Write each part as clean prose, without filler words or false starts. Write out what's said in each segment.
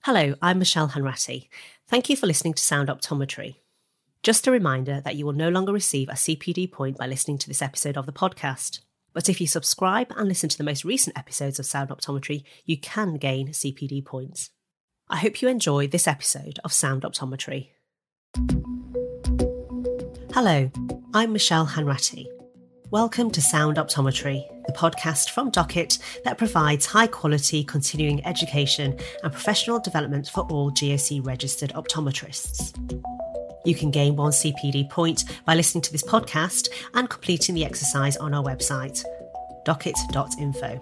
Hello, I'm Michelle Hanratty. Thank you for listening to Sound Optometry. Just a reminder that you will no longer receive a CPD point by listening to this episode of the podcast. But if you subscribe and listen to the most recent episodes of Sound Optometry, you can gain CPD points. I hope you enjoy this episode of Sound Optometry. Hello, I'm Michelle Hanratty. Welcome to Sound Optometry, the podcast from Docket that provides high-quality continuing education and professional development for all GOC-registered optometrists. You can gain one CPD point by listening to this podcast and completing the exercise on our website, docket.info.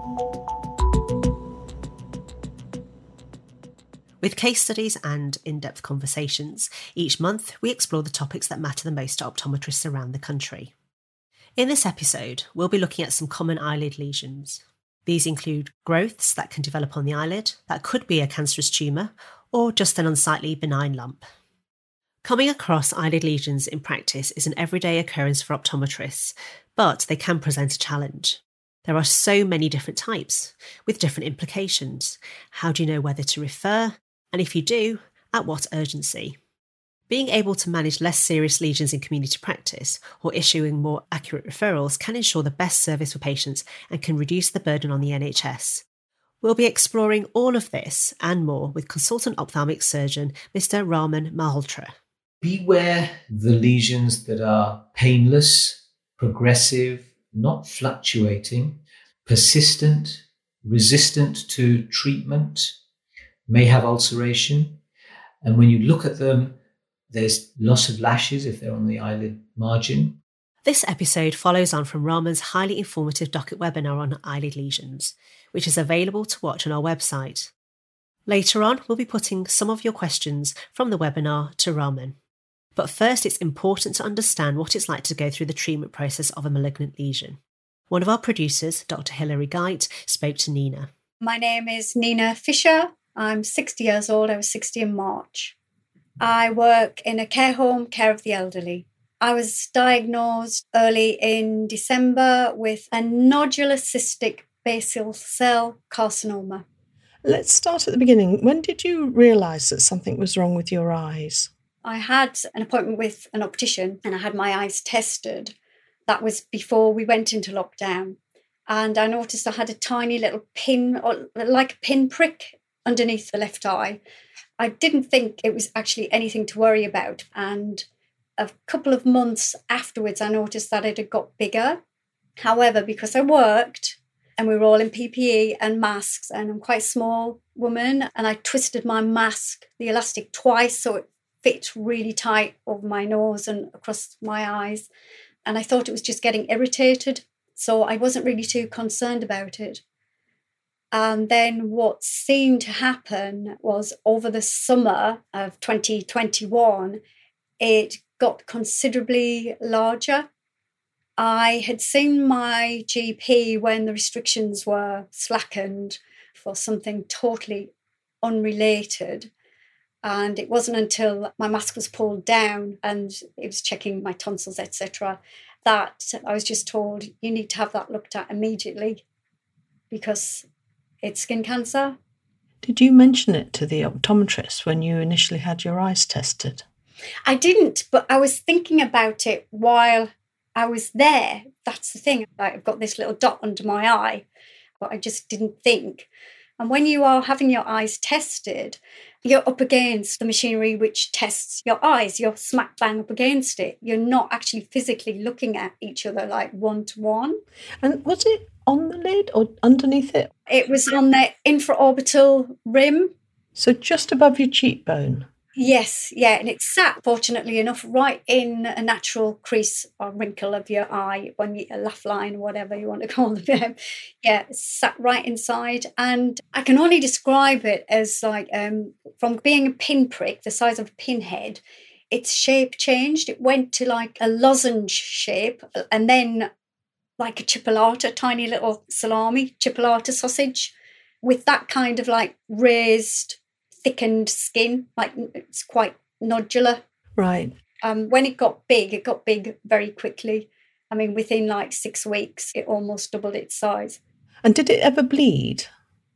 With case studies and in-depth conversations, each month we explore the topics that matter the most to optometrists around the country. In this episode, we'll be looking at some common eyelid lesions. These include growths that can develop on the eyelid, that could be a cancerous tumour, or just an unsightly benign lump. Coming across eyelid lesions in practice is an everyday occurrence for optometrists, but they can present a challenge. There are so many different types, with different implications. How do you know whether to refer? And if you do, at what urgency? Being able to manage less serious lesions in community practice or issuing more accurate referrals can ensure the best service for patients and can reduce the burden on the NHS. We'll be exploring all of this and more with consultant ophthalmic surgeon Mr. Raman Malhotra. Beware the lesions that are painless, progressive, not fluctuating, persistent, resistant to treatment, may have ulceration. And when you look at them, there's loss of lashes if they're on the eyelid margin. This episode follows on from Raman's highly informative Docket webinar on eyelid lesions, which is available to watch on our website. Later on, we'll be putting some of your questions from the webinar to Raman. But first, it's important to understand what it's like to go through the treatment process of a malignant lesion. One of our producers, Dr. Hilary Geit, spoke to Nina. My name is Nina Fisher. I'm 60 years old. I was 60 in March. I work in a care home, care of the elderly. I was diagnosed early in December with a nodular cystic basal cell carcinoma. Let's start at the beginning. When did you realise that something was wrong with your eyes? I had an appointment with an optician and I had my eyes tested. That was before we went into lockdown. And I noticed I had a tiny little pin, or like a pinprick underneath the left eye. I didn't think it was actually anything to worry about. And a couple of months afterwards, I noticed that it had got bigger. However, because I worked and we were all in PPE and masks, and I'm quite a small woman, and I twisted my mask, the elastic, twice, so it fit really tight over my nose and across my eyes. And I thought it was just getting irritated. So I wasn't really too concerned about it. And then what seemed to happen was over the summer of 2021, it got considerably larger. I had seen my GP when the restrictions were slackened for something totally unrelated. And it wasn't until my mask was pulled down and it was checking my tonsils, etc., that I was just told, you need to have that looked at immediately because it's skin cancer. Did you mention it to the optometrist when you initially had your eyes tested? I didn't, but I was thinking about it while I was there. That's the thing. I've got this little dot under my eye, but I just didn't think. And when you are having your eyes tested, you're up against the machinery which tests your eyes. You're smack bang up against it. You're not actually physically looking at each other like one-to-one. And was it on the lid or underneath it? It was on the infraorbital rim. So just above your cheekbone? Yes, yeah. And it sat, fortunately enough, right in a natural crease or wrinkle of your eye, a laugh line, whatever you want to call them. Yeah, it sat right inside. And I can only describe it as like from being a pinprick, the size of a pinhead, its shape changed. It went to like a lozenge shape and then like a chipolata, tiny little salami, chipolata sausage with that kind of like raised, thickened skin, like it's quite nodular. Right. When it got big very quickly. I mean, within like 6 weeks, it almost doubled its size. And did it ever bleed?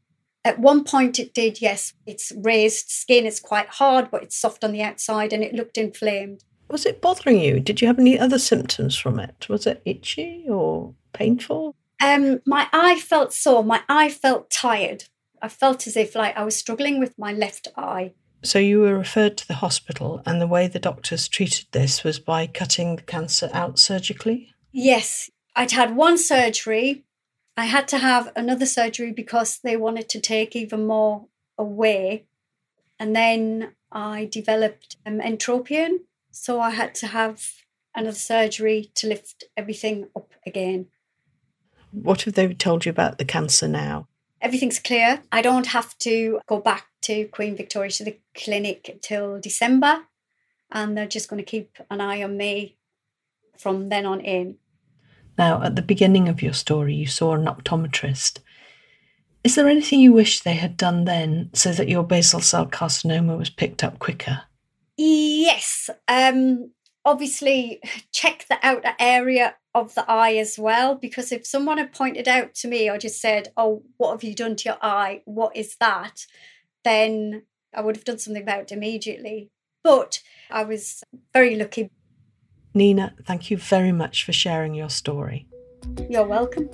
At one point it did, yes. It's raised skin, it's quite hard, but it's soft on the outside and it looked inflamed. Was it bothering you? Did you have any other symptoms from it? Was it itchy or painful? My eye felt sore. My eye felt tired. I felt as if I was struggling with my left eye. So you were referred to the hospital, and the way the doctors treated this was by cutting the cancer out surgically? Yes. I'd had one surgery. I had to have another surgery because they wanted to take even more away. And then I developed entropion. So I had to have another surgery to lift everything up again. What have they told you about the cancer now? Everything's clear. I don't have to go back to Queen Victoria, to the clinic, till December. And they're just going to keep an eye on me from then on in. Now, at the beginning of your story, you saw an optometrist. Is there anything you wish they had done then so that your basal cell carcinoma was picked up quicker? Yes. Obviously, check the outer area of the eye as well, because if someone had pointed out to me or just said, oh, what have you done to your eye? What is that? Then I would have done something about it immediately. But I was very lucky. Nina, thank you very much for sharing your story. You're welcome.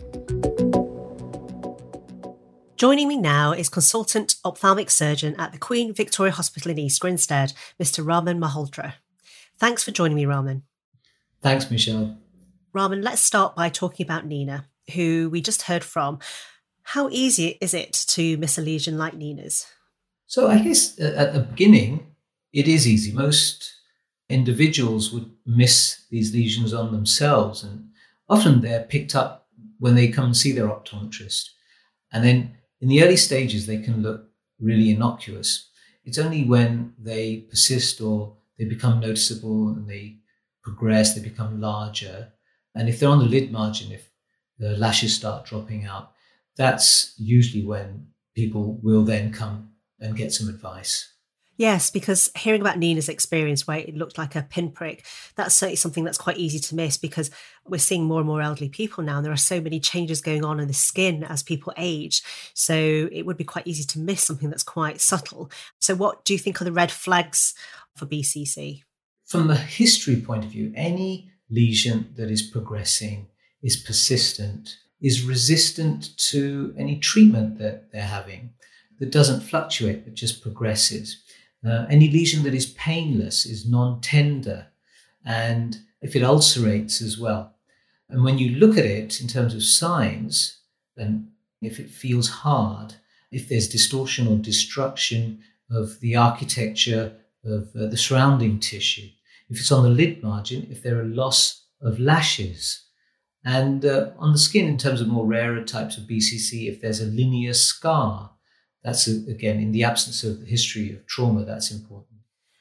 Joining me now is consultant ophthalmic surgeon at the Queen Victoria Hospital in East Grinstead, Mr. Raman Malhotra. Thanks for joining me, Raman. Thanks, Michelle. Raman, let's start by talking about Nina, who we just heard from. How easy is it to miss a lesion like Nina's? So I guess at the beginning, it is easy. Most individuals would miss these lesions on themselves, and often they're picked up when they come and see their optometrist. And then in the early stages, they can look really innocuous. It's only when they persist or they become noticeable and they progress, they become larger. And if they're on the lid margin, if the lashes start dropping out, that's usually when people will then come and get some advice. Yes, because hearing about Nina's experience where it looked like a pinprick, that's certainly something that's quite easy to miss, because we're seeing more and more elderly people now, and there are so many changes going on in the skin as people age. So it would be quite easy to miss something that's quite subtle. So what do you think are the red flags for BCC? From a history point of view, any lesion that is progressing, is persistent, is resistant to any treatment that they're having, that doesn't fluctuate but just progresses. Any lesion that is painless, is non-tender, and if it ulcerates as well. And when you look at it in terms of signs, and if it feels hard, if there's distortion or destruction of the architecture of the surrounding tissue, if it's on the lid margin, if there are loss of lashes, and on the skin in terms of more rarer types of BCC, if there's a linear scar, that's, again, in the absence of the history of trauma, that's important.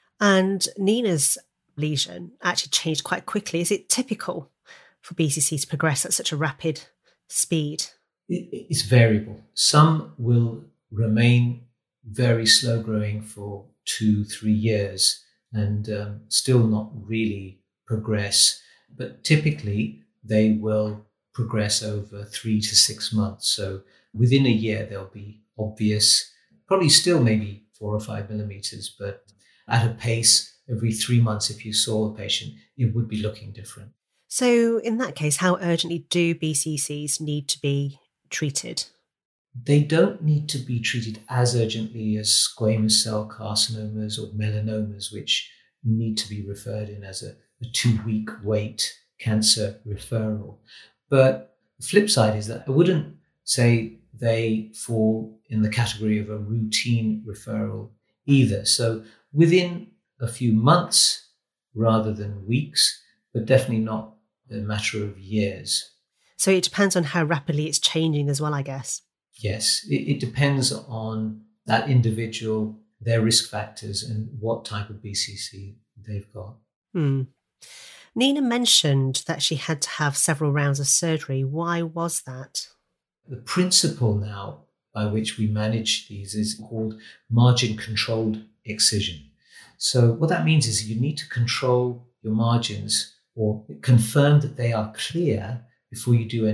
And Nina's lesion actually changed quite quickly. Is it typical for BCC to progress at such a rapid speed? It's variable. Some will remain very slow growing for 2-3 years and still not really progress. But typically, they will progress over 3 to 6 months. So within a year, they'll be obvious, probably still maybe 4 or 5 millimeters, but at a pace every 3 months, if you saw a patient, it would be looking different. So in that case, how urgently do BCCs need to be treated? They don't need to be treated as urgently as squamous cell carcinomas or melanomas, which need to be referred in as a 2-week wait cancer referral. But the flip side is that I wouldn't say they fall in the category of a routine referral either. So within a few months rather than weeks, but definitely not a matter of years. So it depends on how rapidly it's changing as well, I guess. Yes, it depends on that individual, their risk factors, and what type of BCC they've got. Nina mentioned that she had to have several rounds of surgery. Why was that? The principle now by which we manage these is called margin-controlled excision. So what that means is you need to control your margins or confirm that they are clear before you do any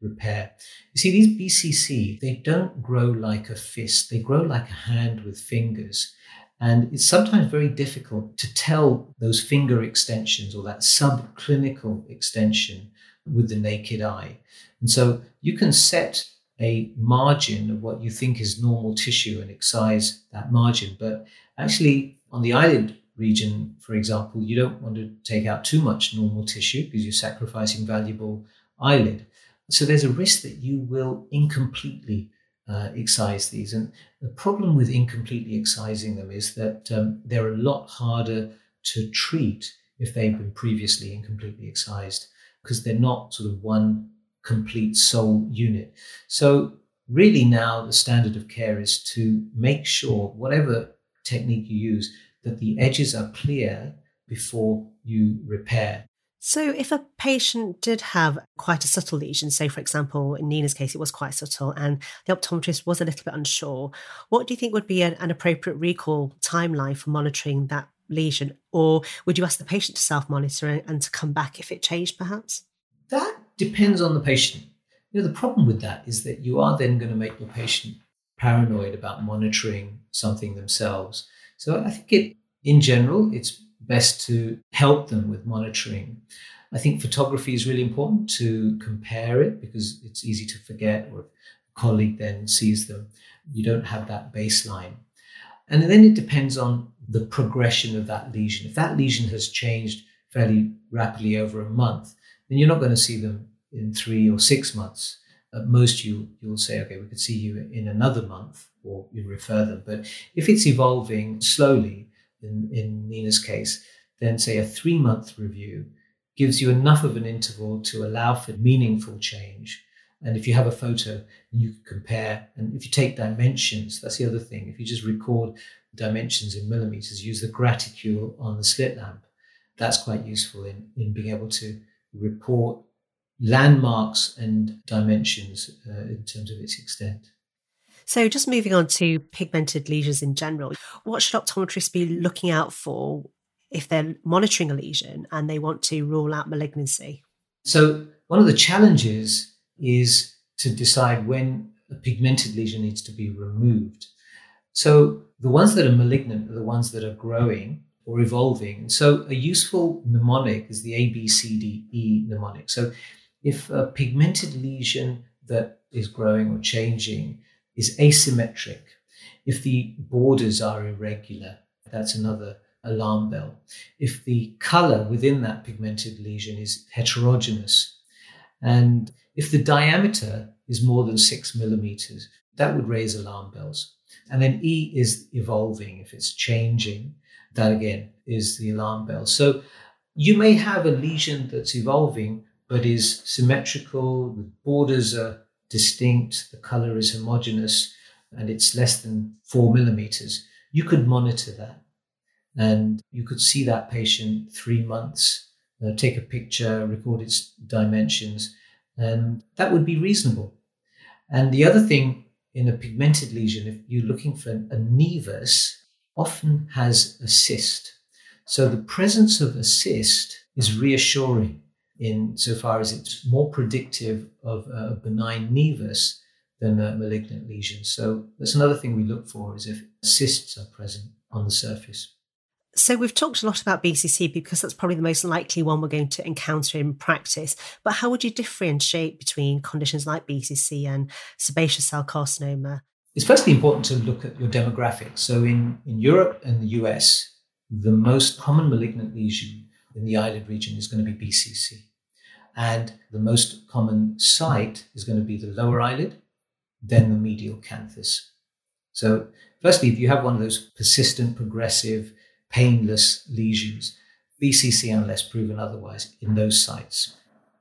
repair. You see, these BCC, they don't grow like a fist. They grow like a hand with fingers. And it's sometimes very difficult to tell those finger extensions or that subclinical extension with the naked eye. And so you can set a margin of what you think is normal tissue and excise that margin. But actually, on the eyelid region, for example, you don't want to take out too much normal tissue because you're sacrificing valuable eyelid. So there's a risk that you will incompletely excise these. And the problem with incompletely excising them is that they're a lot harder to treat if they've been previously incompletely excised, because they're not sort of one complete sole unit. So really now the standard of care is to make sure, whatever technique you use, that the edges are clear before you repair. So if a patient did have quite a subtle lesion, say, for example, in Nina's case, it was quite subtle, and the optometrist was a little bit unsure, what do you think would be an appropriate recall timeline for monitoring that lesion? Or would you ask the patient to self-monitor and to come back if it changed, perhaps? That depends on the patient. The problem with that is that you are then going to make your patient paranoid about monitoring something themselves. So I think in general, it's best to help them with monitoring. I think photography is really important to compare it because it's easy to forget, or if a colleague then sees them, you don't have that baseline. And then it depends on the progression of that lesion. If that lesion has changed fairly rapidly over a month, then you're not going to see them in 3 or 6 months. At most, you'll say, okay, we could see you in another month, or you refer them. But if it's evolving slowly, in Nina's case, then say a 3-month review gives you enough of an interval to allow for meaningful change. And if you have a photo, you can compare. And if you take dimensions, that's the other thing. If you just record dimensions in millimeters, use the graticule on the slit lamp, that's quite useful in being able to report landmarks and dimensions in terms of its extent. So just moving on to pigmented lesions in general, what should optometrists be looking out for if they're monitoring a lesion and they want to rule out malignancy? So one of the challenges is to decide when a pigmented lesion needs to be removed. So the ones that are malignant are the ones that are growing or evolving. So a useful mnemonic is the ABCDE mnemonic. So if a pigmented lesion that is growing or changing is asymmetric, if the borders are irregular, that's another alarm bell. If the color within that pigmented lesion is heterogeneous, and if the diameter is more than 6 millimeters, that would raise alarm bells. And then E is evolving. If it's changing, that again is the alarm bell. So you may have a lesion that's evolving but is symmetrical, the borders are distinct, the color is homogeneous, and it's less than 4 millimeters. You could monitor that, and you could see that patient 3 months, take a picture, record its dimensions, and that would be reasonable. And the other thing in a pigmented lesion, if you're looking for a nevus, often has a cyst. So the presence of a cyst is reassuring insofar as it's more predictive of a benign nevus than a malignant lesion. So that's another thing we look for, is if cysts are present on the surface. So we've talked a lot about BCC because that's probably the most likely one we're going to encounter in practice. But how would you differentiate between conditions like BCC and sebaceous cell carcinoma? It's firstly important to look at your demographics. So in Europe and the US, the most common malignant lesion in the eyelid region is going to be BCC. And the most common site is going to be the lower eyelid, then the medial canthus. So firstly, if you have one of those persistent, progressive, painless lesions, BCC unless proven otherwise in those sites.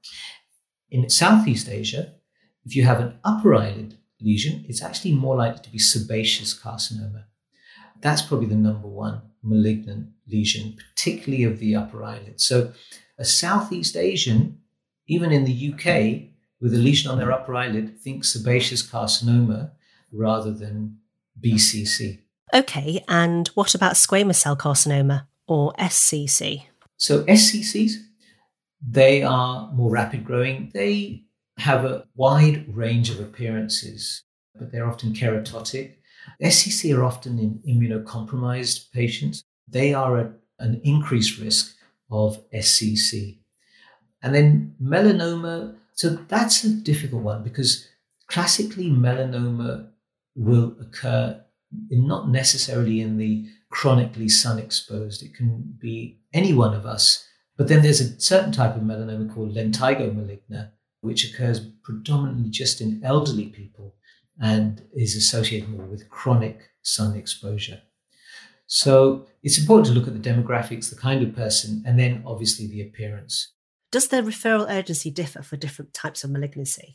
In Southeast Asia, if you have an upper eyelid lesion, it's actually more likely to be sebaceous carcinoma. That's probably the number one malignant lesion, particularly of the upper eyelid. So a Southeast Asian, even in the UK, with a lesion on their upper eyelid, thinks sebaceous carcinoma rather than BCC. Okay, and what about squamous cell carcinoma, or SCC? So SCCs, they are more rapid growing. They have a wide range of appearances, but they're often keratotic. SCC are often in immunocompromised patients. They are at an increased risk of SCC. And then melanoma, so that's a difficult one because classically melanoma will occur not necessarily in the chronically sun exposed. It can be any one of us. But then there's a certain type of melanoma called lentigo maligna, which occurs predominantly just in elderly people and is associated more with chronic sun exposure. So it's important to look at the demographics, the kind of person, and then obviously the appearance. Does the referral urgency differ for different types of malignancy?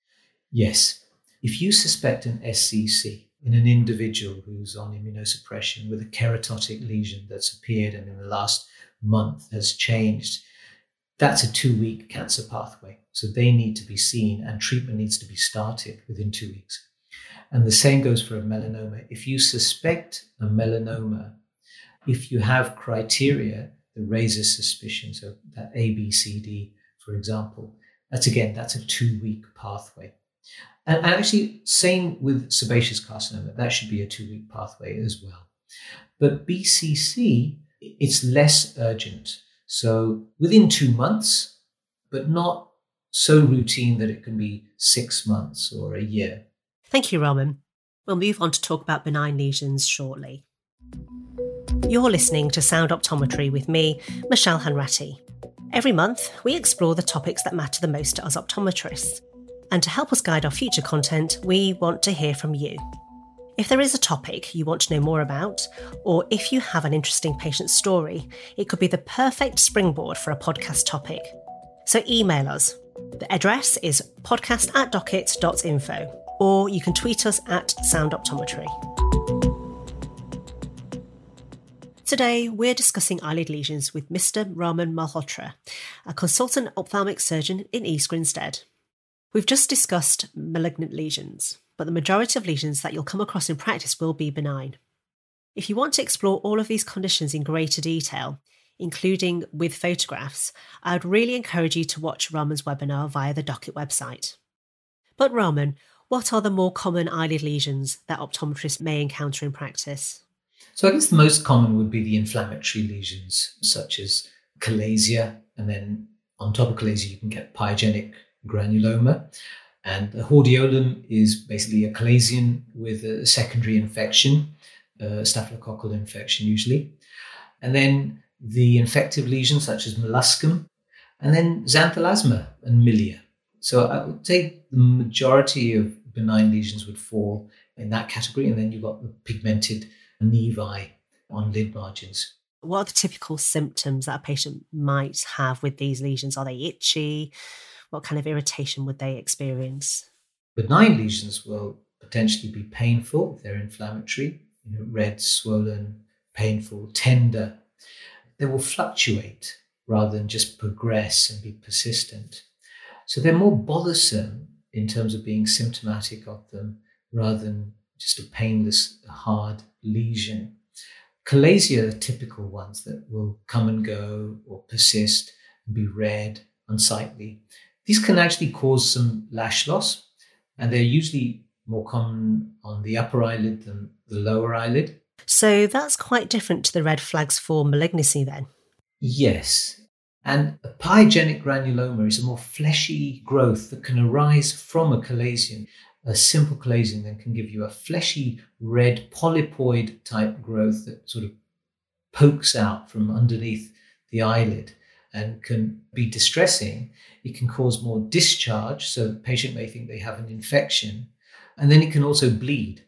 Yes. If you suspect an SCC in an individual who's on immunosuppression with a keratotic lesion that's appeared and in the last month has changed, that's a 2-week cancer pathway. So they need to be seen and treatment needs to be started within 2 weeks. And the same goes for a melanoma. If you suspect a melanoma, if you have criteria that raises suspicion, so that A, B, C, D, for example, that's a 2-week pathway. And actually, same with sebaceous carcinoma, that should be a 2-week pathway as well. But BCC, it's less urgent. So within 2 months, but not so routine that it can be 6 months or a year. Thank you, Raman. We'll move on to talk about benign lesions shortly. You're listening to Sound Optometry with me, Michelle Hanratty. Every month, we explore the topics that matter the most to us optometrists. And to help us guide our future content, we want to hear from you. If there is a topic you want to know more about, or if you have an interesting patient story, it could be the perfect springboard for a podcast topic. So email us. The address is podcast@docket.info, or you can tweet us at Sound Optometry. Today, we're discussing eyelid lesions with Mr. Raman Malhotra, a consultant ophthalmic surgeon in East Grinstead. We've just discussed malignant lesions, but the majority of lesions that you'll come across in practice will be benign. If you want to explore all of these conditions in greater detail, including with photographs, I would really encourage you to watch Raman's webinar via the Docket website. But Raman, what are the more common eyelid lesions that optometrists may encounter in practice? So I guess the most common would be the inflammatory lesions, such as chalasia, and then on top of chalasia you can get pyogenic granuloma. And the hordeolum is basically a chalasian with a secondary infection, staphylococcal infection usually. And then the infective lesions such as molluscum, and then xanthelasma and milia. So I would say the majority of benign lesions would fall in that category. And then you've got the pigmented nevi on lid margins. What are the typical symptoms that a patient might have with these lesions? Are they itchy? What kind of irritation would they experience? Benign lesions will potentially be painful if they're inflammatory, red, swollen, painful, tender. They will fluctuate rather than just progress and be persistent. So they're more bothersome in terms of being symptomatic of them rather than just a painless, hard lesion. Chalasia are typical ones that will come and go or persist and be red, unsightly. These can actually cause some lash loss, and they're usually more common on the upper eyelid than the lower eyelid. So that's quite different to the red flags for malignancy then? Yes. And a pyogenic granuloma is a more fleshy growth that can arise from a chalasian. A simple chalasian then can give you a fleshy red polypoid type growth that sort of pokes out from underneath the eyelid and can be distressing. It can cause more discharge, so the patient may think they have an infection, and then it can also bleed.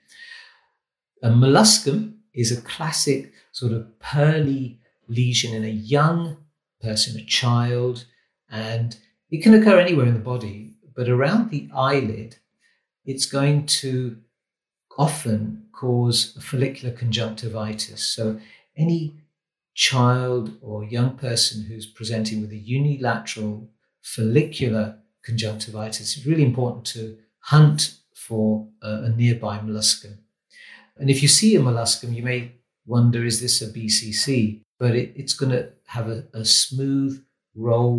A molluscum is a classic sort of pearly lesion in a young person, a child, and it can occur anywhere in the body, but around the eyelid, it's going to often cause a follicular conjunctivitis. So any child or young person who's presenting with a unilateral follicular conjunctivitis, it's really important to hunt for a nearby molluscum. And if you see a molluscum, you may wonder, is this a BCC? But it's going to have a smooth, rolled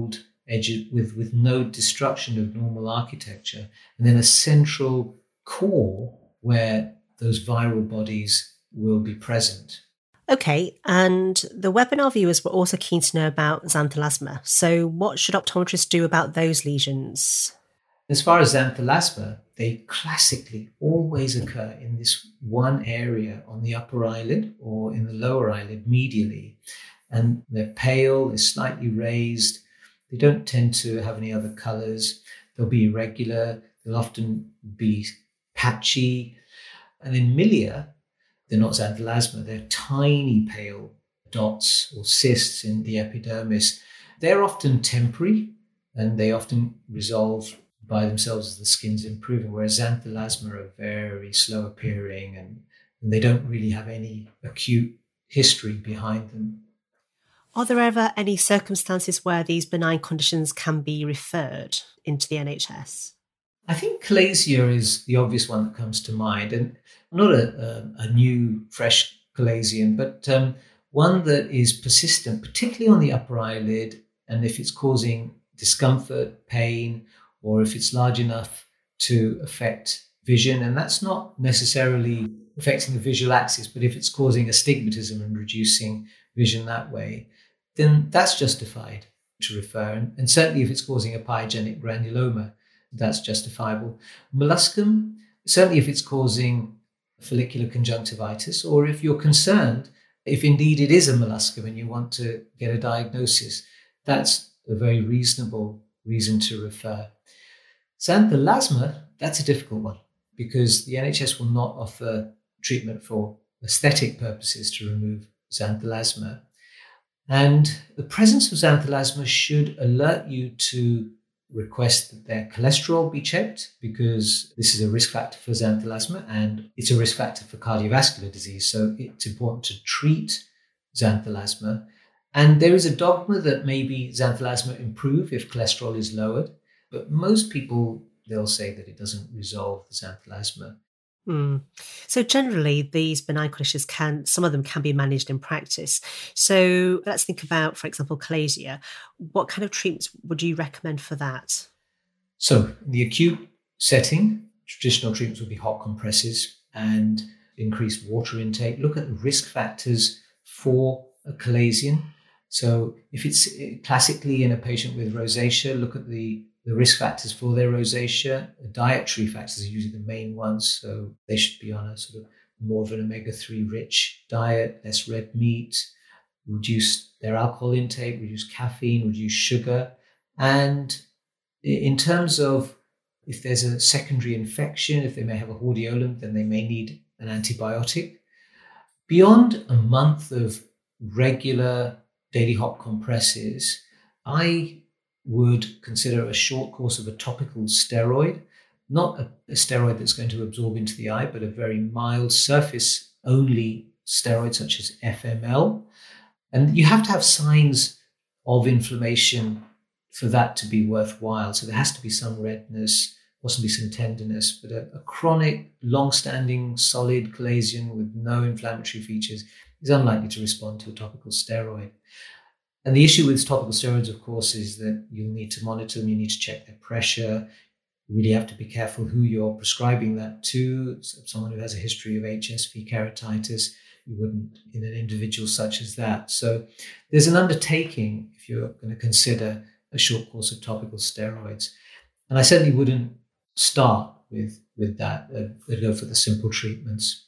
edges with no destruction of normal architecture, and then a central core where those viral bodies will be present. Okay, and the webinar viewers were also keen to know about xanthelasma. So what should optometrists do about those lesions? As far as xanthelasma, they classically always occur in this one area on the upper eyelid or in the lower eyelid medially. And they're pale, they're slightly raised. They don't tend to have any other colors. They'll be irregular. They'll often be patchy. And in milia, they're not xanthelasma. They're tiny pale dots or cysts in the epidermis. They're often temporary and they often resolve by themselves as the skin's improving, whereas xanthelasma are very slow appearing and they don't really have any acute history behind them. Are there ever any circumstances where these benign conditions can be referred into the NHS? I think chalasia is the obvious one that comes to mind, and not a new, fresh chalazion, but one that is persistent, particularly on the upper eyelid, and if it's causing discomfort, pain, or if it's large enough to affect vision, and that's not necessarily affecting the visual axis, but if it's causing astigmatism and reducing vision that way, then that's justified to refer. And certainly if it's causing a pyogenic granuloma, that's justifiable. Molluscum, certainly if it's causing follicular conjunctivitis, or if you're concerned, if indeed it is a molluscum and you want to get a diagnosis, that's a very reasonable reason to refer. Xanthelasma, that's a difficult one because the NHS will not offer treatment for aesthetic purposes to remove xanthelasma. And the presence of xanthelasma should alert you to request that their cholesterol be checked because this is a risk factor for xanthelasma and it's a risk factor for cardiovascular disease. So it's important to treat xanthelasma. And there is a dogma that maybe xanthelasma improve if cholesterol is lowered, but most people, they'll say that it doesn't resolve the xanthelasma. So generally, these benign conditions some of them can be managed in practice. So let's think about, for example, chalasia. What kind of treatments would you recommend for that? So in the acute setting, traditional treatments would be hot compresses and increased water intake. Look at the risk factors for a chalazion. So if it's classically in a patient with rosacea, look at the risk factors for their rosacea. Dietary factors are usually the main ones. So they should be on a sort of more of an omega-3 rich diet, less red meat, reduce their alcohol intake, reduce caffeine, reduce sugar. And in terms of if there's a secondary infection, if they may have a hordeolum, then they may need an antibiotic. Beyond a month of regular daily hot compresses, I would consider a short course of a topical steroid, not a steroid that's going to absorb into the eye, but a very mild surface-only steroid such as FML. And you have to have signs of inflammation for that to be worthwhile. So there has to be some redness, possibly some tenderness, but a chronic, long-standing, solid chalazion with no inflammatory features is unlikely to respond to a topical steroid. And the issue with topical steroids, of course, is that you'll need to monitor them, you need to check their pressure. You really have to be careful who you're prescribing that to. So someone who has a history of HSV keratitis, you wouldn't in an individual such as that. So there's an undertaking if you're going to consider a short course of topical steroids. And I certainly wouldn't start with that. I'd go for the simple treatments.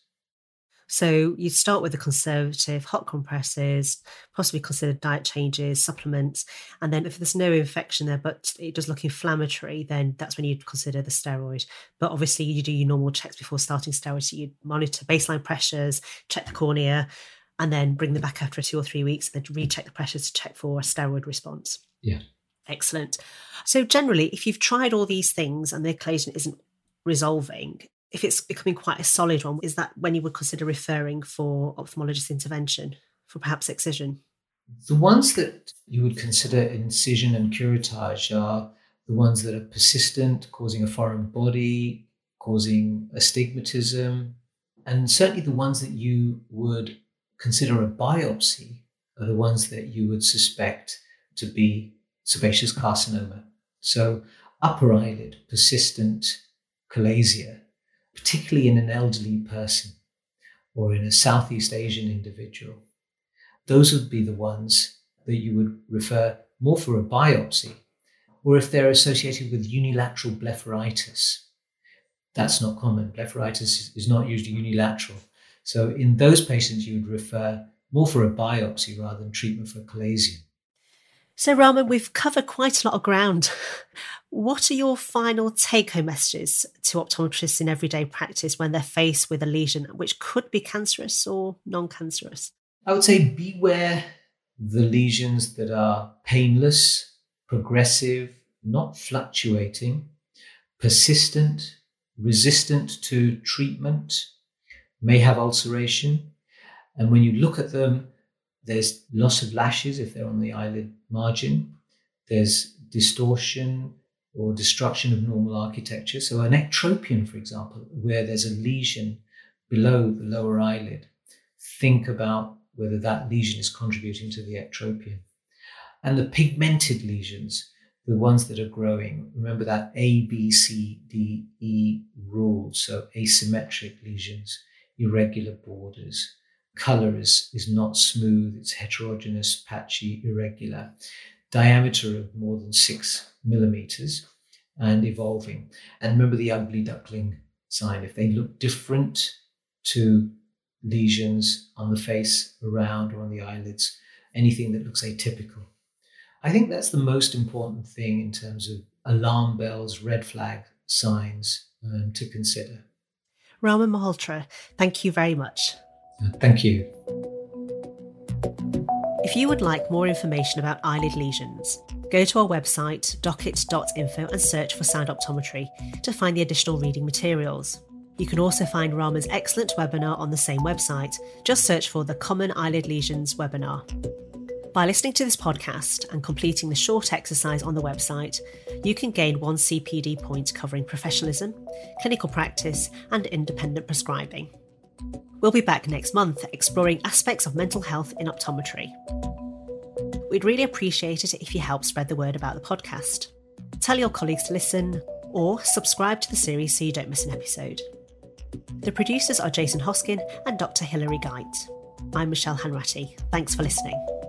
So you start with the conservative hot compresses, possibly consider diet changes, supplements, and then if there's no infection there, but it does look inflammatory, then that's when you'd consider the steroid. But obviously you do your normal checks before starting steroids. So you'd monitor baseline pressures, check the cornea, and then bring them back after 2 or 3 weeks, and then recheck the pressures to check for a steroid response. Yeah. Excellent. So generally, if you've tried all these things and the chalazion isn't resolving, if it's becoming quite a solid one, is that when you would consider referring for ophthalmologist intervention, for perhaps excision? The ones that you would consider incision and curettage are the ones that are persistent, causing a foreign body, causing astigmatism, and certainly the ones that you would consider a biopsy are the ones that you would suspect to be sebaceous carcinoma. So upper eyelid persistent chalasia, particularly in an elderly person or in a Southeast Asian individual, those would be the ones that you would refer more for a biopsy, or if they're associated with unilateral blepharitis. That's not common. Blepharitis is not usually unilateral. So in those patients, you would refer more for a biopsy rather than treatment for chalazion. So, Raman, we've covered quite a lot of ground. What are your final take-home messages to optometrists in everyday practice when they're faced with a lesion which could be cancerous or non-cancerous? I would say beware the lesions that are painless, progressive, not fluctuating, persistent, resistant to treatment, may have ulceration. And when you look at them, there's loss of lashes if they're on the eyelid margin. There's distortion or destruction of normal architecture. So an ectropion, for example, where there's a lesion below the lower eyelid, think about whether that lesion is contributing to the ectropion. And the pigmented lesions, the ones that are growing, remember that A, B, C, D, E rule. So asymmetric lesions, irregular borders. Color is not smooth, it's heterogeneous, patchy, irregular. Diameter of more than 6 millimeters and evolving. And remember the ugly duckling sign. If they look different to lesions on the face, around, or on the eyelids, anything that looks atypical. I think that's the most important thing in terms of alarm bells, red flag signs to consider. Raman Malhotra, thank you very much. Thank you. If you would like more information about eyelid lesions, go to our website, docket.info, and search for Sound Optometry to find the additional reading materials. You can also find Raman's excellent webinar on the same website. Just search for the Common Eyelid Lesions webinar. By listening to this podcast and completing the short exercise on the website, you can gain 1 CPD point covering professionalism, clinical practice, and independent prescribing. We'll be back next month exploring aspects of mental health in optometry. We'd really appreciate it if you help spread the word about the podcast. Tell your colleagues to listen or subscribe to the series so you don't miss an episode. The producers are Jason Hoskin and Dr. Hilary Geit. I'm Michelle Hanratty. Thanks for listening.